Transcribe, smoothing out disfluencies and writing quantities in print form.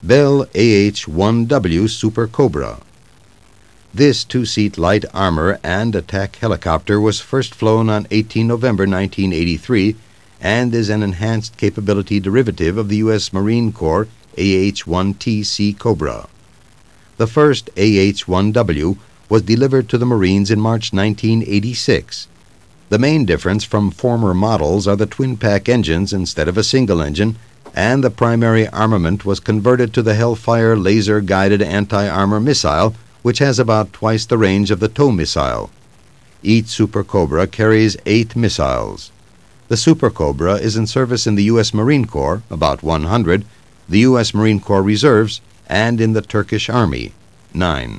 Bell AH-1W Super Cobra. This two-seat light armor and attack helicopter was first flown on 18 November 1983 and is an enhanced capability derivative of the U.S. Marine Corps AH-1T Sea Cobra. The first AH-1W was delivered to the Marines in March 1986. The main difference from former models are the twin-pack engines instead of a single engine, and the primary armament was converted to the Hellfire laser-guided anti-armor missile, which has about twice the range of the TOW missile. Each Super Cobra carries 8 missiles. The Super Cobra is in service in the U.S. Marine Corps, about 100, the U.S. Marine Corps Reserves, and in the Turkish Army, 9.